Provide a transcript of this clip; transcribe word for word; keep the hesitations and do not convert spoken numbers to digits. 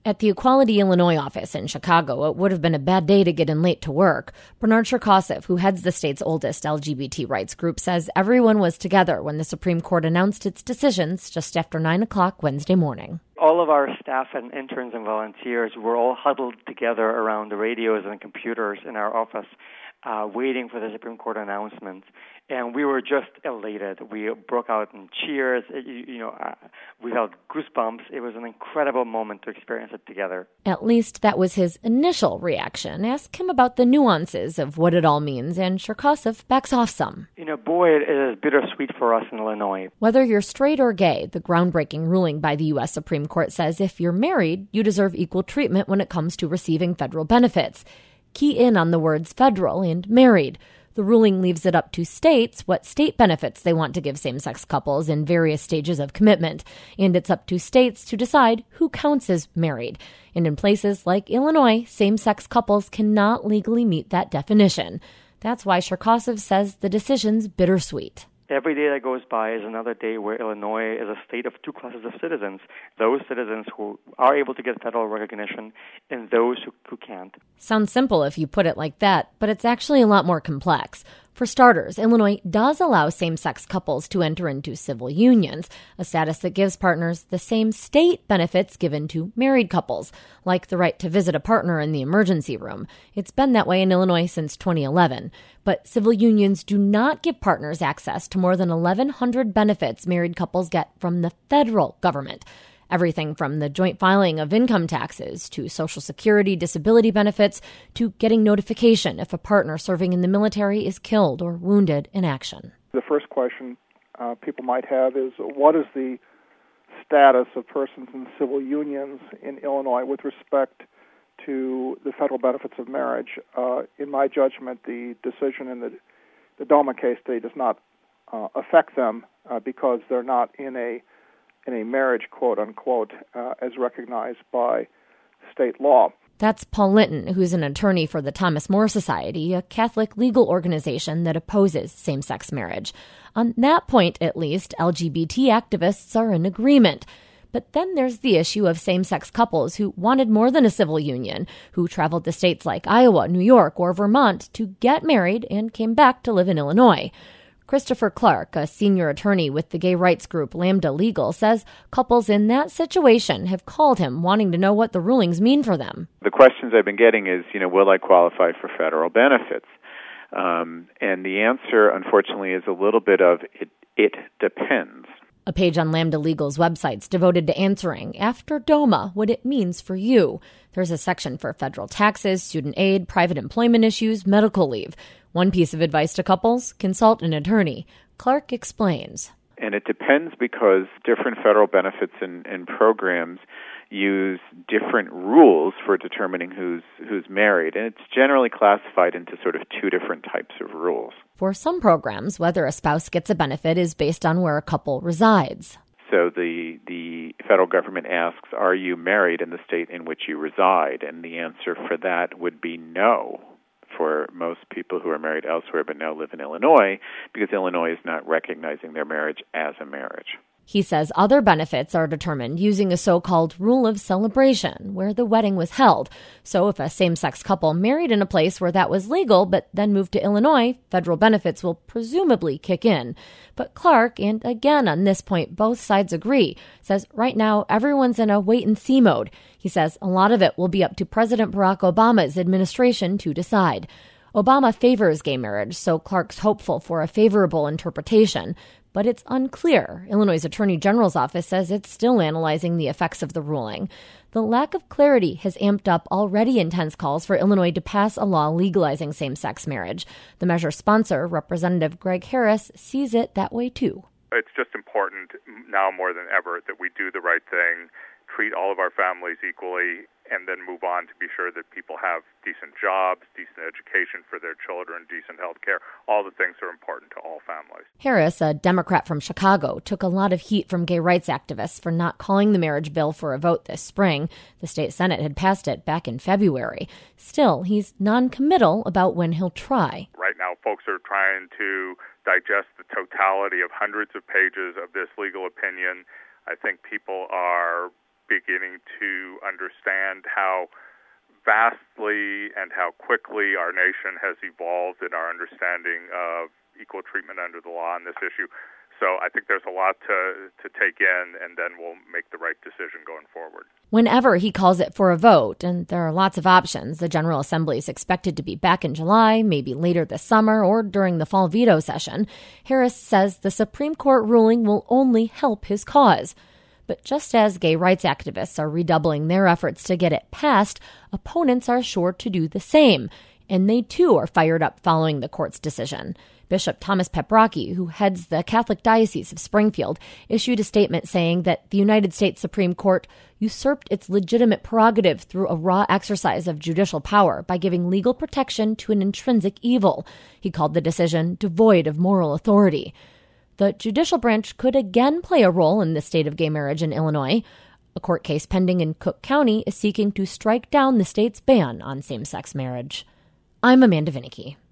At the Equality Illinois office in Chicago, it would have been a bad day to get in late to work. Bernard Cherkasov, who heads the state's oldest L G B T rights group, says everyone was together when the Supreme Court announced its decisions just after nine o'clock Wednesday morning. All of our staff and interns and volunteers were all huddled together around the radios and computers in our office, uh, waiting for the Supreme Court announcement. And we were just elated. We broke out in cheers. It, you, you know, uh, we felt goosebumps. It was an incredible moment to experience it together. At least that was his initial reaction. Ask him about the nuances of what it all means, and Cherkasov backs off some. You know, boy, it is bittersweet for us in Illinois. Whether you're straight or gay, the groundbreaking ruling by the U S Supreme Court says if you're married, you deserve equal treatment when it comes to receiving federal benefits. Key in on the words federal and married. The ruling leaves it up to states what state benefits they want to give same-sex couples in various stages of commitment. And it's up to states to decide who counts as married. And in places like Illinois, same-sex couples cannot legally meet that definition. That's why Cherkasov says the decision's bittersweet. Every day that goes by is another day where Illinois is a state of two classes of citizens, those citizens who are able to get federal recognition and those who, who can't. Sounds simple if you put it like that, but it's actually a lot more complex. For starters, Illinois does allow same-sex couples to enter into civil unions, a status that gives partners the same state benefits given to married couples, like the right to visit a partner in the emergency room. It's been that way in Illinois since twenty eleven. But civil unions do not give partners access to more than eleven hundred benefits married couples get from the federal government. Everything from the joint filing of income taxes to Social Security disability benefits to getting notification if a partner serving in the military is killed or wounded in action. The first question uh, people might have is, what is the status of persons in civil unions in Illinois with respect to the federal benefits of marriage? Uh, in my judgment, the decision in the, the Doma case today does not uh, affect them uh, because they're not in a in a marriage, quote unquote, uh, as recognized by state law. That's Paul Linton, who's an attorney for the Thomas More Society, a Catholic legal organization that opposes same-sex marriage. On that point, at least, L G B T activists are in agreement. But then there's the issue of same-sex couples who wanted more than a civil union, who traveled to states like Iowa, New York, or Vermont to get married and came back to live in Illinois. Christopher Clark, a senior attorney with the gay rights group Lambda Legal, says couples in that situation have called him wanting to know what the rulings mean for them. The questions I've been getting is, you know, will I qualify for federal benefits? Um, and the answer, unfortunately, is a little bit of it, it depends. A page on Lambda Legal's website's devoted to answering, after DOMA, what it means for you. There's a section for federal taxes, student aid, private employment issues, medical leave. One piece of advice to couples, consult an attorney. Clark explains. And it depends because different federal benefits and, and programs use different rules for determining who's who's married. And it's generally classified into sort of two different types of rules. For some programs, whether a spouse gets a benefit is based on where a couple resides. So the the federal government asks, are you married in the state in which you reside? And the answer for that would be no for most people who are married elsewhere but now live in Illinois, because Illinois is not recognizing their marriage as a marriage. He says other benefits are determined using a so-called rule of celebration, where the wedding was held. So if a same-sex couple married in a place where that was legal but then moved to Illinois, federal benefits will presumably kick in. But Clark, and again on this point both sides agree, says right now everyone's in a wait-and-see mode. He says a lot of it will be up to President Barack Obama's administration to decide. Obama favors gay marriage, so Clark's hopeful for a favorable interpretation. But it's unclear. Illinois' Attorney General's office says it's still analyzing the effects of the ruling. The lack of clarity has amped up already intense calls for Illinois to pass a law legalizing same-sex marriage. The measure's sponsor, Representative Greg Harris, sees it that way too. It's just important now more than ever that we do the right thing, treat all of our families equally, and then move on to be sure that people have decent jobs, decent education for their children, decent health care. All the things are important to all families. Harris, a Democrat from Chicago, took a lot of heat from gay rights activists for not calling the marriage bill for a vote this spring. The state Senate had passed it back in February. Still, he's non-committal about when he'll try. Right now, folks are trying to digest the totality of hundreds of pages of this legal opinion. I think people are beginning to understand how vastly and how quickly our nation has evolved in our understanding of equal treatment under the law on this issue. So I think there's a lot to, to take in, and then we'll make the right decision going forward. Whenever he calls it for a vote, and there are lots of options, the General Assembly is expected to be back in July, maybe later this summer, or during the fall veto session, Harris says the Supreme Court ruling will only help his cause. But just as gay rights activists are redoubling their efforts to get it passed, opponents are sure to do the same. And they, too, are fired up following the court's decision. Bishop Thomas Peprocki, who heads the Catholic Diocese of Springfield, issued a statement saying that the United States Supreme Court usurped its legitimate prerogative through a raw exercise of judicial power by giving legal protection to an intrinsic evil. He called the decision devoid of moral authority. The judicial branch could again play a role in the state of gay marriage in Illinois. A court case pending in Cook County is seeking to strike down the state's ban on same-sex marriage. I'm Amanda Vinicky.